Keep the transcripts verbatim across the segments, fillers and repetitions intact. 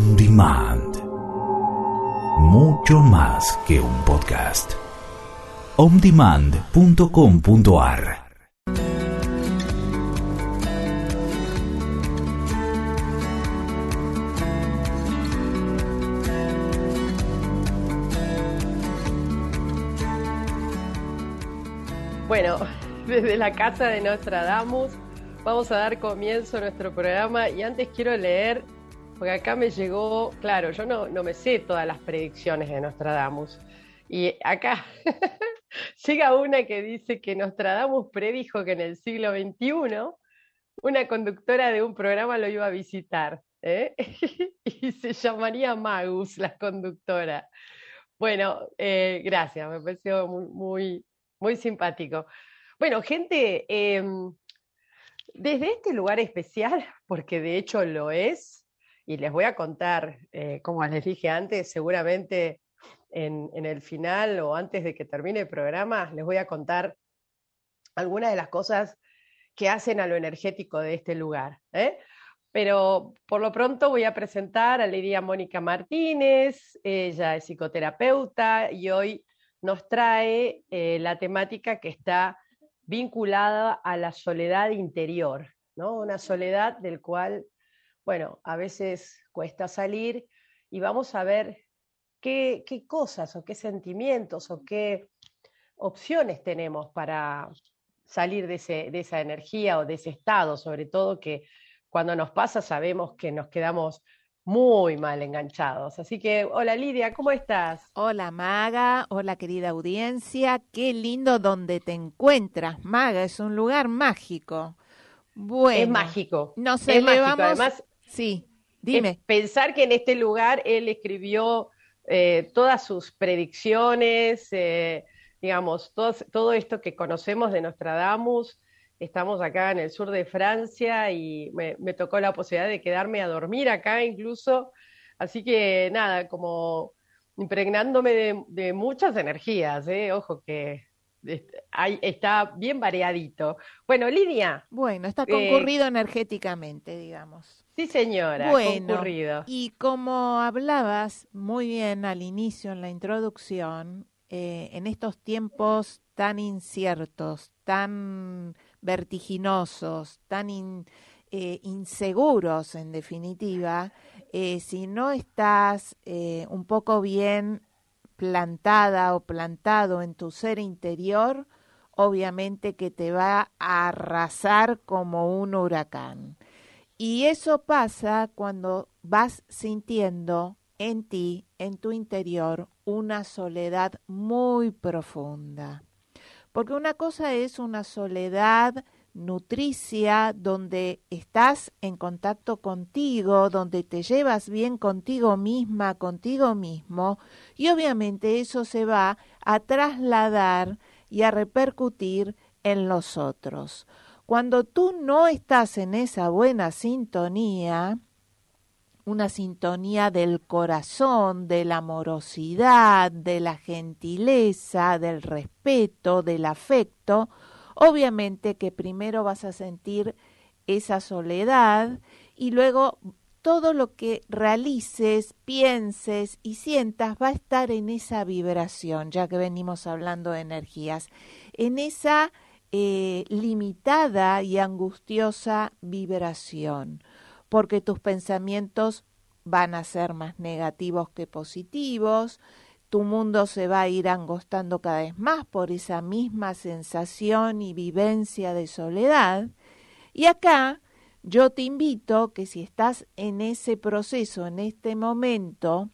On Demand. Mucho más que un podcast. on demand punto com punto a r. Bueno, desde la casa de Nostradamus vamos a dar comienzo a nuestro programa y antes quiero leer, porque acá me llegó, claro, yo no, no me sé todas las predicciones de Nostradamus, y acá llega una que dice que Nostradamus predijo que en el siglo veintiuno una conductora de un programa lo iba a visitar, ¿eh? Y se llamaría Magus, la conductora. Bueno, eh, gracias, me pareció muy, muy, muy simpático. Bueno, gente, eh, desde este lugar especial, porque de hecho lo es, y les voy a contar, eh, como les dije antes, seguramente en, en el final o antes de que termine el programa, les voy a contar algunas de las cosas que hacen a lo energético de este lugar, ¿eh? Pero por lo pronto voy a presentar a Lidia Mónica Martínez. Ella es psicoterapeuta y hoy nos trae eh, la temática que está vinculada a la soledad interior, ¿no? Una soledad del cual, bueno, a veces cuesta salir, y vamos a ver qué, qué cosas o qué sentimientos o qué opciones tenemos para salir de, ese, de esa energía o de ese estado, sobre todo que cuando nos pasa sabemos que nos quedamos muy mal enganchados. Así que, hola Lidia, ¿cómo estás? Hola Maga, hola querida audiencia, qué lindo donde te encuentras, Maga, es un lugar mágico. Es Bueno, mágico, nos es mágico. elevamos, Además, sí, es dime. pensar que en este lugar él escribió eh, todas sus predicciones, eh, digamos, todo, todo esto que conocemos de Nostradamus. Estamos acá en el sur de Francia y me, me tocó la posibilidad de quedarme a dormir acá incluso. Así que nada, como impregnándome de, de muchas energías, ¿eh? Ojo que est- hay- está bien variadito. Bueno, Lidia, Bueno, está eh, concurrido energéticamente, digamos. sí señora, Bueno, concurrido. y como hablabas muy bien al inicio en la introducción, eh, en estos tiempos tan inciertos, tan vertiginosos, tan in- eh, inseguros en definitiva, eh, si no estás eh, un poco bien plantada o plantado en tu ser interior, obviamente que te va a arrasar como un huracán. Y eso pasa cuando vas sintiendo en ti, en tu interior, una soledad muy profunda. Porque una cosa es una soledad nutricia, donde estás en contacto contigo, donde te llevas bien contigo misma, contigo mismo, y obviamente eso se va a trasladar y a repercutir en los otros. Cuando tú no estás en esa buena sintonía, una sintonía del corazón, de la amorosidad, de la gentileza, del respeto, del afecto, obviamente que primero vas a sentir esa soledad y luego todo lo que realices, pienses y sientas va a estar en esa vibración, ya que venimos hablando de energías, en esa eh, limitada y angustiosa vibración, porque tus pensamientos van a ser más negativos que positivos, tu mundo se va a ir angostando cada vez más por esa misma sensación y vivencia de soledad. Y acá yo te invito que si estás en ese proceso, en este momento,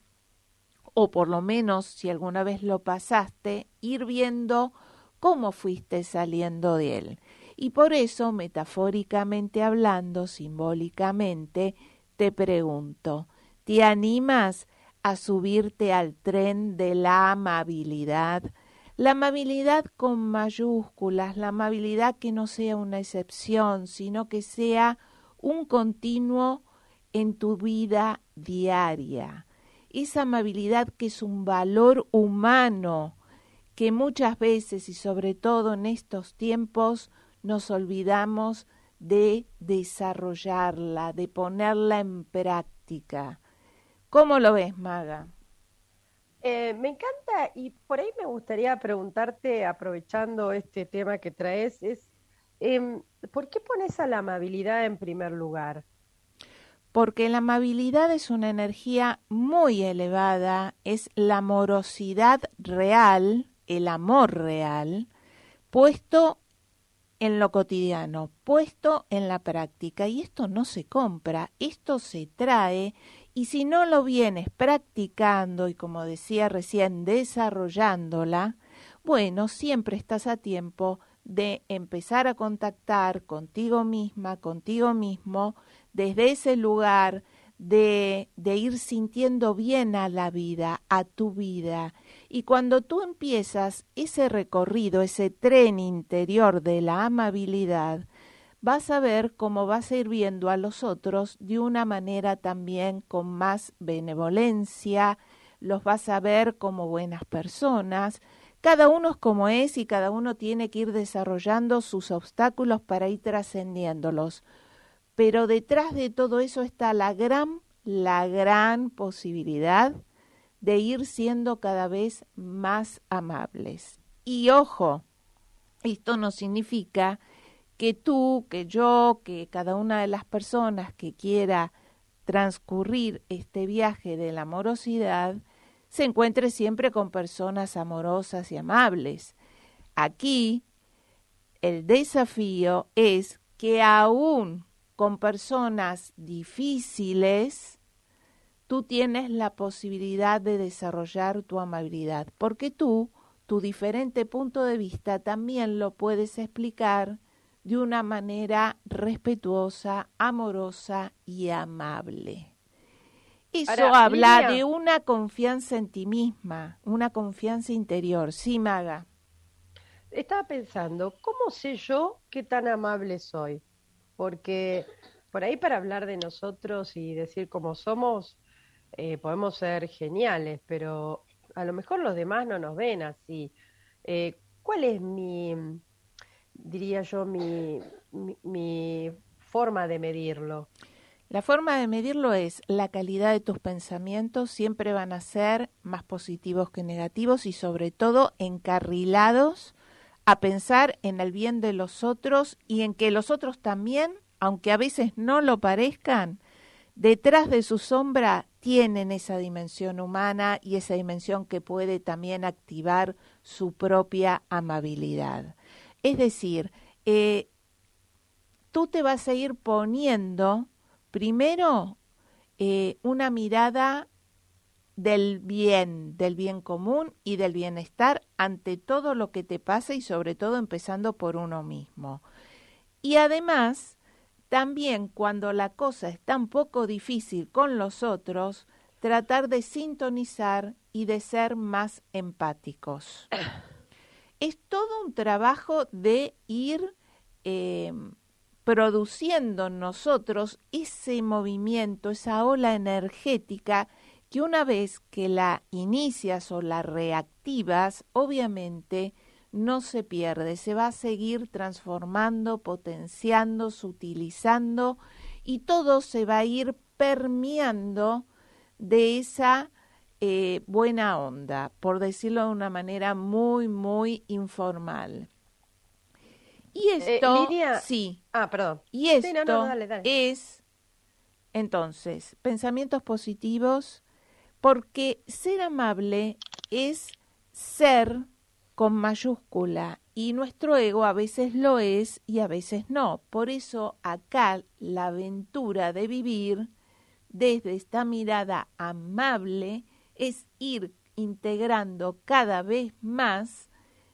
o por lo menos si alguna vez lo pasaste, ir viendo cómo fuiste saliendo de él. Y por eso, metafóricamente hablando, simbólicamente, te pregunto, ¿te animas a subirte al tren de la amabilidad? La amabilidad con mayúsculas, la amabilidad que no sea una excepción, sino que sea un continuo en tu vida diaria. Esa amabilidad que es un valor humano, que muchas veces y sobre todo en estos tiempos nos olvidamos de desarrollarla, de ponerla en práctica. ¿Cómo lo ves, Maga? Eh, me encanta y por ahí me gustaría preguntarte, aprovechando este tema que traes, es em, ¿por qué pones a la amabilidad en primer lugar? Porque la amabilidad es una energía muy elevada, es la amorosidad real, el amor real, puesto en lo cotidiano, puesto en la práctica. Y esto no se compra, esto se trae, y si no lo vienes practicando y, como decía recién, desarrollándola, bueno, siempre estás a tiempo de empezar a contactar contigo misma, contigo mismo, desde ese lugar de, de ir sintiendo bien a la vida, a tu vida. Y cuando tú empiezas ese recorrido, ese tren interior de la amabilidad, vas a ver cómo vas a ir viendo a los otros de una manera también con más benevolencia, los vas a ver como buenas personas. Cada uno es como es y cada uno tiene que ir desarrollando sus obstáculos para ir trascendiéndolos. Pero detrás de todo eso está la gran, la gran posibilidad de ir siendo cada vez más amables. Y ojo, esto no significa que tú, que yo, que cada una de las personas que quiera transcurrir este viaje de la amorosidad se encuentre siempre con personas amorosas y amables. Aquí el desafío es que aún con personas difíciles, tú tienes la posibilidad de desarrollar tu amabilidad, porque tú, tu diferente punto de vista, también lo puedes explicar de una manera respetuosa, amorosa y amable. Eso Ahora, habla Lidia, de una confianza en ti misma, una confianza interior. Sí, Maga. estaba pensando, ¿cómo sé yo qué tan amable soy? Porque por ahí para hablar de nosotros y decir cómo somos, eh, podemos ser geniales, pero a lo mejor los demás no nos ven así. Eh, ¿cuál es mi, diría yo, mi, mi, mi forma de medirlo? La forma de medirlo es la calidad de tus pensamientos, siempre van a ser más positivos que negativos y sobre todo encarrilados a pensar en el bien de los otros y en que los otros también, aunque a veces no lo parezcan, detrás de su sombra tienen esa dimensión humana y esa dimensión que puede también activar su propia amabilidad. Es decir, eh, tú te vas a ir poniendo primero eh, una mirada del bien, del bien común y del bienestar ante todo lo que te pasa y sobre todo empezando por uno mismo. Y además, también cuando la cosa es tan poco difícil con los otros, tratar de sintonizar y de ser más empáticos. Es todo un trabajo de ir eh, produciendo en nosotros ese movimiento, esa ola energética que una vez que la inicias o la reactivas, obviamente no se pierde, se va a seguir transformando, potenciando, sutilizando y todo se va a ir permeando de esa eh, buena onda, por decirlo de una manera muy, muy informal. Y Eh, esto, Lidia, sí, ah, perdón. y Sí, no, no, esto dale, dale. es, entonces, pensamientos positivos, porque ser amable es ser con mayúscula y nuestro ego a veces lo es y a veces no. Por eso acá la aventura de vivir desde esta mirada amable es ir integrando cada vez más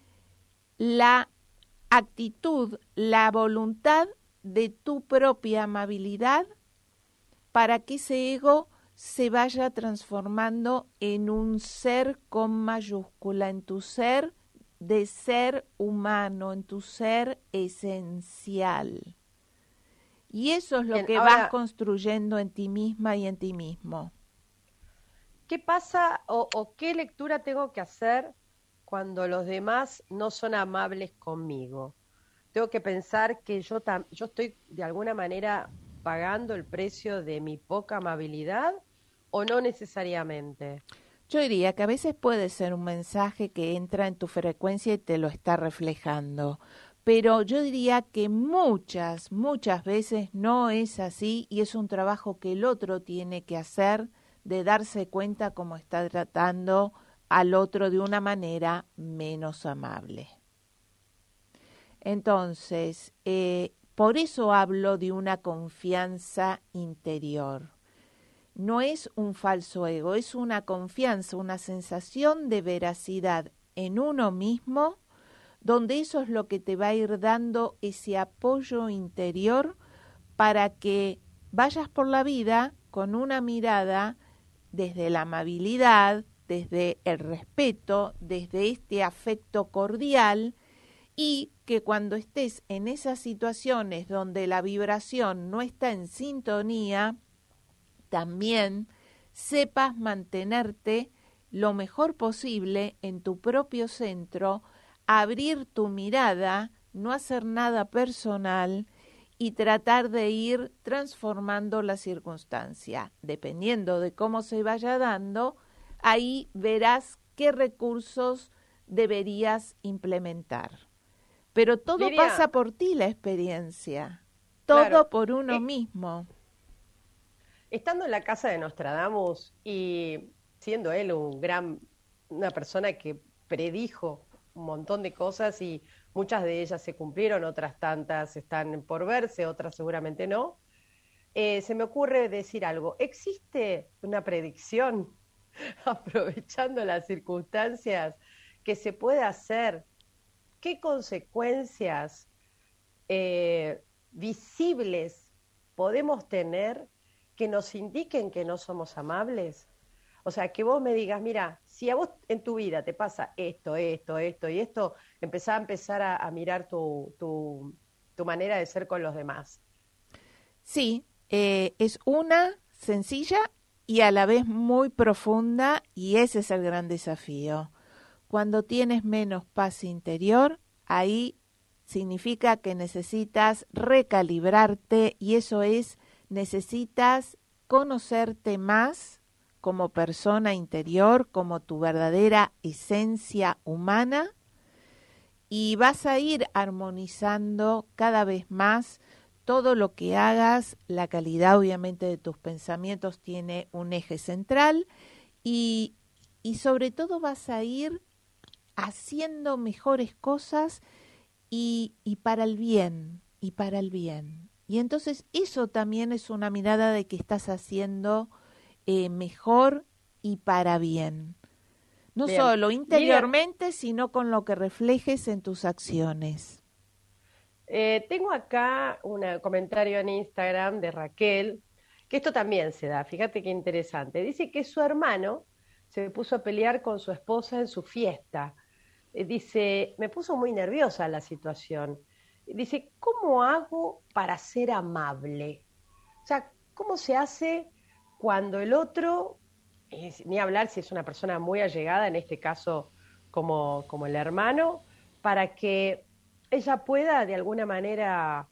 la actitud, la voluntad de tu propia amabilidad para que ese ego se vaya transformando en un ser con mayúscula, en tu ser de ser humano, en tu ser esencial. Y eso es lo Bien, que vas ahora, construyendo en ti misma y en ti mismo. ¿qué pasa o, o qué lectura tengo que hacer cuando los demás no son amables conmigo? Tengo que pensar que yo, tam- yo estoy de alguna manera pagando el precio de mi poca amabilidad o no necesariamente? Yo diría que a veces puede ser un mensaje que entra en tu frecuencia y te lo está reflejando, pero yo diría que muchas, muchas veces no es así y es un trabajo que el otro tiene que hacer de darse cuenta cómo está tratando al otro de una manera menos amable. Entonces, eh, por eso hablo de una confianza interior. No es un falso ego, es una confianza, una sensación de veracidad en uno mismo, donde eso es lo que te va a ir dando ese apoyo interior para que vayas por la vida con una mirada desde la amabilidad, desde el respeto, desde este afecto cordial, y que cuando estés en esas situaciones donde la vibración no está en sintonía, también sepas mantenerte lo mejor posible en tu propio centro, abrir tu mirada, no hacer nada personal y tratar de ir transformando la circunstancia. Dependiendo de cómo se vaya dando, ahí verás qué recursos deberías implementar. Pero todo Lidia, pasa por ti, la experiencia. Todo claro, por uno eh, mismo. Estando en la casa de Nostradamus y siendo él un gran, una persona que predijo un montón de cosas y muchas de ellas se cumplieron, otras tantas están por verse, otras seguramente no, eh, se me ocurre decir algo. ¿Existe una predicción, aprovechando las circunstancias, que se puede hacer? ¿Qué consecuencias eh, visibles podemos tener que nos indiquen que no somos amables? O sea, que vos me digas, mira, si a vos en tu vida te pasa esto, esto, esto y esto, empezá a empezar a, a mirar tu, tu, tu manera de ser con los demás. Sí, eh, es una sencilla y a la vez muy profunda, y ese es el gran desafío. Cuando tienes menos paz interior, ahí significa que necesitas recalibrarte, y eso es, necesitas conocerte más como persona interior, como tu verdadera esencia humana, y vas a ir armonizando cada vez más todo lo que hagas. La calidad obviamente de tus pensamientos tiene un eje central, y, y sobre todo vas a ir haciendo mejores cosas y, y para el bien, y para el bien. Y entonces eso también es una mirada de que estás haciendo eh, mejor y para bien. No Bien, solo Lidia, interiormente, sino con lo que reflejes en tus acciones. eh, tengo acá un comentario en Instagram de Raquel, que esto también se da, fíjate qué interesante. Dice que su hermano se puso a pelear con su esposa en su fiesta. Eh, dice, me puso muy nerviosa la situación. Dice, ¿cómo hago para ser amable? O sea, ¿cómo se hace cuando el otro, eh, ni hablar si es una persona muy allegada, en este caso como, como el hermano, para que ella pueda de alguna manera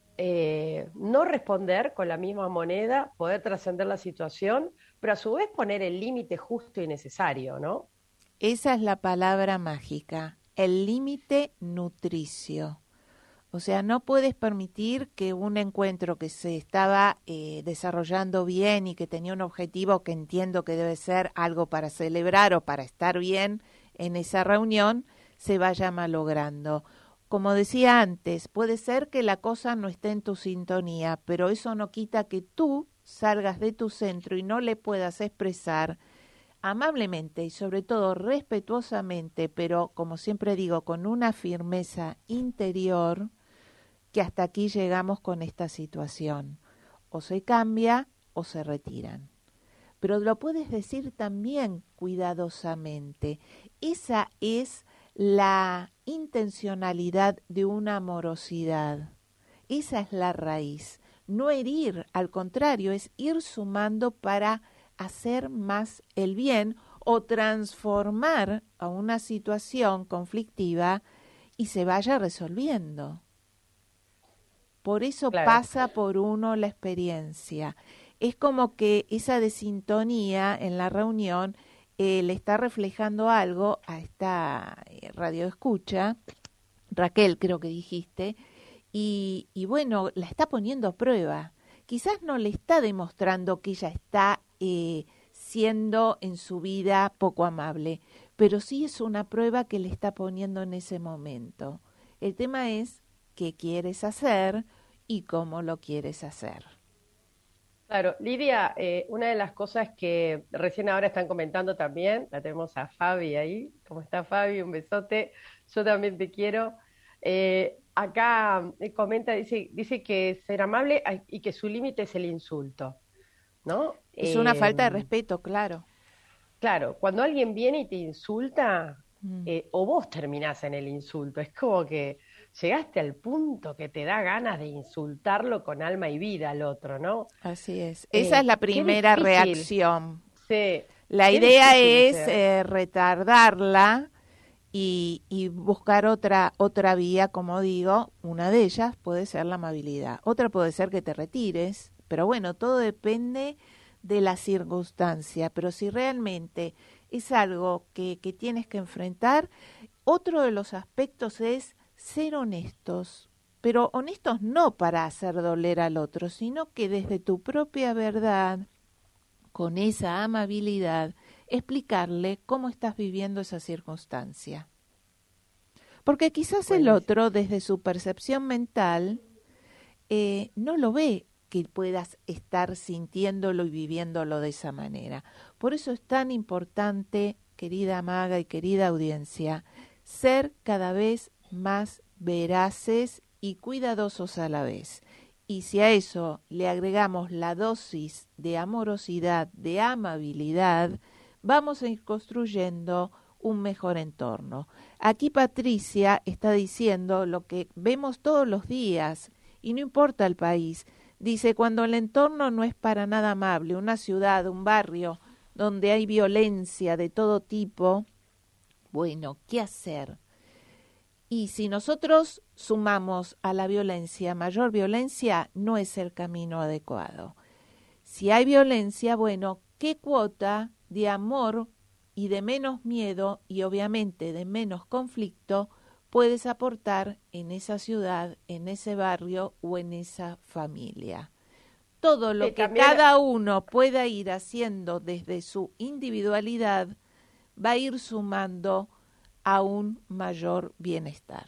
eh, no responder con la misma moneda, poder trascender la situación, pero a su vez poner el límite justo y necesario, ¿no? Esa es la palabra mágica, el límite nutricio. O sea, no puedes permitir que un encuentro que se estaba eh, desarrollando bien y que tenía un objetivo que entiendo que debe ser algo para celebrar o para estar bien en esa reunión, se vaya malogrando. Como decía antes, puede ser que la cosa no esté en tu sintonía, pero eso no quita que tú salgas de tu centro y no le puedas expresar amablemente y sobre todo respetuosamente, pero como siempre digo, con una firmeza interior, que hasta aquí llegamos con esta situación. O se cambia o se retiran. Pero lo puedes decir también cuidadosamente. Esa es la intencionalidad de una amorosidad. Esa es la raíz. No herir, al contrario, es ir sumando para hacer más el bien o transformar a una situación conflictiva y se vaya resolviendo. Por eso Claro. pasa por uno la experiencia. es como que esa desintonía en la reunión eh, le está reflejando algo a esta eh, radioescucha, Raquel creo que dijiste, y, y bueno, la está poniendo a prueba. Quizás no le está demostrando que ella está eh, siendo en su vida poco amable, pero sí es una prueba que le está poniendo en ese momento. El tema es qué quieres hacer y cómo lo quieres hacer. Claro, Lidia, eh, una de las cosas que recién ahora están comentando también, la tenemos a Fabi ahí. ¿Cómo está Fabi? Un besote. Yo también te quiero. Eh, acá eh, comenta, dice, dice que ser amable ay, y que su límite es el insulto, ¿no? Es una Eh, falta de respeto, claro. claro, cuando alguien viene y te insulta, Mm. eh, o vos terminás en el insulto, es como que llegaste al punto que te da ganas de insultarlo con alma y vida al otro, ¿no? Así es. Esa Eh, es la qué primera difícil. reacción. Sí, La qué idea difícil es ser. eh, retardarla y, y buscar otra otra vía, como digo. Una de ellas puede ser la amabilidad. Otra puede ser que te retires. Pero bueno, todo depende de la circunstancia. Pero si realmente es algo que, que tienes que enfrentar, otro de los aspectos es ser honestos. Pero honestos no para hacer doler al otro, sino que desde tu propia verdad, con esa amabilidad, explicarle cómo estás viviendo esa circunstancia. Porque quizás el Buenísimo. otro, desde su percepción mental, eh, no lo ve que puedas estar sintiéndolo y viviéndolo de esa manera. Por eso es tan importante, querida Maga y querida audiencia, ser cada vez más veraces y cuidadosos a la vez. Y si a eso le agregamos la dosis de amorosidad, de amabilidad, vamos a ir construyendo un mejor entorno. Aquí Patricia está diciendo lo que vemos todos los días, y no importa el país. Dice, cuando el entorno no es para nada amable, una ciudad, un barrio, donde hay violencia de todo tipo, bueno, ¿qué hacer? Y si nosotros sumamos a la violencia mayor violencia, no es el camino adecuado. Si hay violencia, bueno, ¿qué cuota de amor y de menos miedo y obviamente de menos conflicto puedes aportar en esa ciudad, en ese barrio o en esa familia? Todo lo Sí, que también, cada uno pueda ir haciendo desde su individualidad va a ir sumando a un mayor bienestar.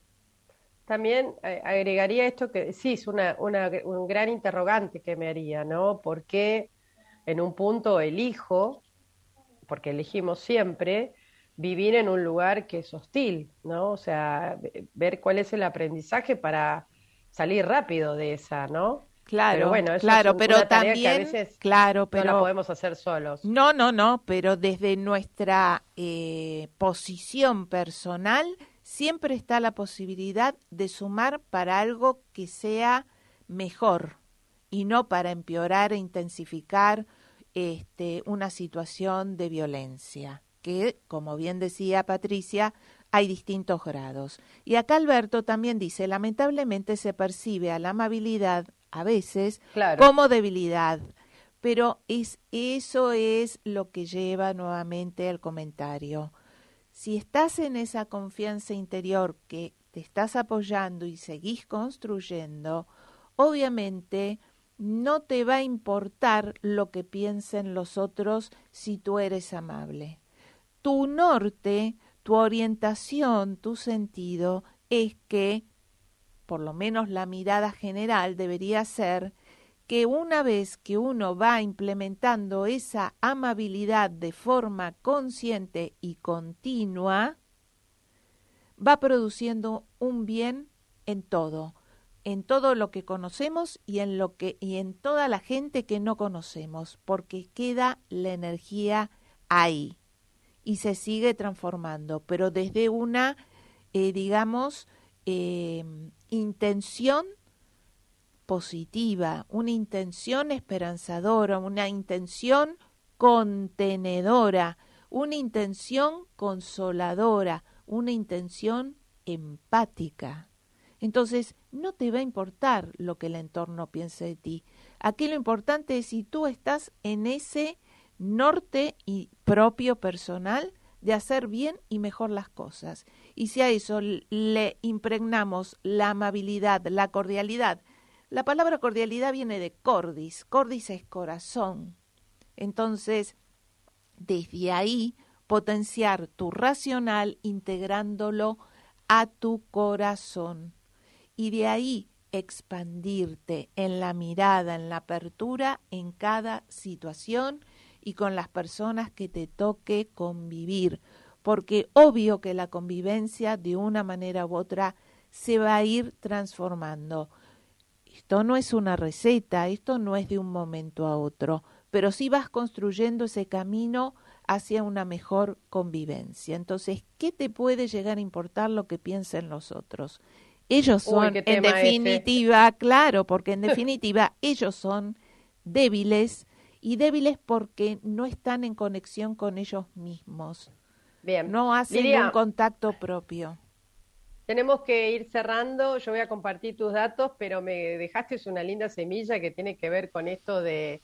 también eh, agregaría esto que sí, es una, una, un gran interrogante que me haría, ¿no? ¿Por qué en un punto elijo, porque elegimos siempre, vivir en un lugar que es hostil, ¿no? O sea, ve- ver cuál es el aprendizaje para salir rápido de esa, ¿no? Pero Claro, bueno, eso es claro, un- pero una tarea que a también, veces claro, no la pero podemos hacer solos. no, no, no, pero desde nuestra eh, posición personal siempre está la posibilidad de sumar para algo que sea mejor y no para empeorar e intensificar este, una situación de violencia, que, como bien decía Patricia, hay distintos grados. Y acá Alberto también dice, lamentablemente se percibe a la amabilidad a veces Claro. como debilidad, pero es, eso es lo que lleva nuevamente al comentario. Si estás en esa confianza interior que te estás apoyando y seguís construyendo, obviamente no te va a importar lo que piensen los otros si tú eres amable. Tu norte, tu orientación, tu sentido es que, por lo menos la mirada general debería ser que una vez que uno va implementando esa amabilidad de forma consciente y continua, va produciendo un bien en todo, en todo lo que conocemos y en lo que y en toda la gente que no conocemos, porque queda la energía ahí y se sigue transformando, pero desde una, eh, digamos, eh, intención positiva, una intención esperanzadora, una intención contenedora, una intención consoladora, una intención empática. Entonces, no te va a importar lo que el entorno piense de ti. Aquí lo importante es si tú estás en ese norte y propio personal de hacer bien y mejor las cosas. Y si a eso le impregnamos la amabilidad, la cordialidad, la palabra cordialidad viene de cordis, cordis es corazón. Entonces, desde ahí, potenciar tu racional integrándolo a tu corazón. Y de ahí, expandirte en la mirada, en la apertura, en cada situación y con las personas que te toque convivir. Porque obvio que la convivencia, de una manera u otra, se va a ir transformando. Esto no es una receta, esto no es de un momento a otro, pero sí vas construyendo ese camino hacia una mejor convivencia. Entonces, ¿qué te puede llegar a importar lo que piensen los otros? Ellos son, Uy, en definitiva, ese. Claro, porque en definitiva ellos son débiles y débiles porque no están en conexión con ellos mismos. Bien. No hacen Lidia, un contacto propio. Tenemos que ir cerrando, yo voy a compartir tus datos, pero me dejaste una linda semilla que tiene que ver con esto de,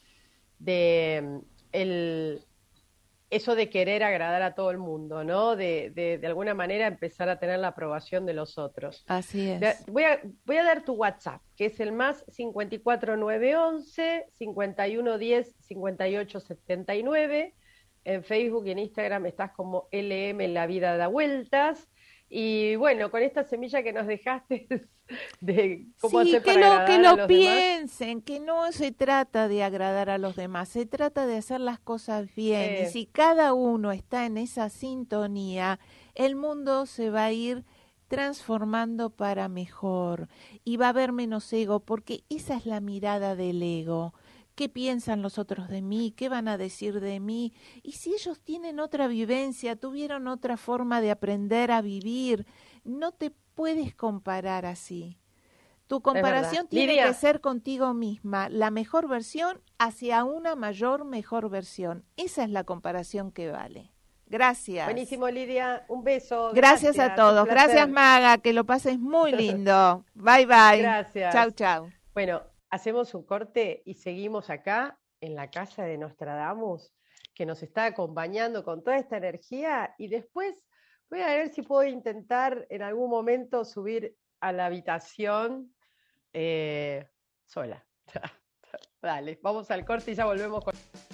de el, eso de querer agradar a todo el mundo, ¿no? De, de, de alguna manera empezar a tener la aprobación de los otros. Así es. De, voy, a, voy a dar tu WhatsApp, que es el más cincuenta y cuatro nueve once, cincuenta y uno diez, cincuenta y ocho setenta y nueve. En Facebook y en Instagram estás como L M La Vida Da Vueltas. Y bueno, con esta semilla que nos dejaste de cómo sí, hacer que para lo, agradar que a lo los piensen, demás. que no se trata de agradar a los demás, se trata de hacer las cosas bien. Sí. Y si cada uno está en esa sintonía, el mundo se va a ir transformando para mejor y va a haber menos ego, porque esa es la mirada del ego. ¿Qué piensan los otros de mí? ¿Qué van a decir de mí? Y si ellos tienen otra vivencia, tuvieron otra forma de aprender a vivir, no te puedes comparar así. Tu comparación tiene Lidia, que ser contigo misma, la mejor versión hacia una mayor mejor versión. Esa es la comparación que vale. Gracias. Buenísimo, Lidia. Un beso. Gracias, Gracias a todos. Gracias, Maga. Que lo pases muy lindo. Bye, bye. Gracias. Chau, chau. Bueno, hacemos un corte y seguimos acá en la casa de Nostradamus, que nos está acompañando con toda esta energía. Y después voy a ver si puedo intentar en algún momento subir a la habitación eh, sola. Dale, vamos al corte y ya volvemos con...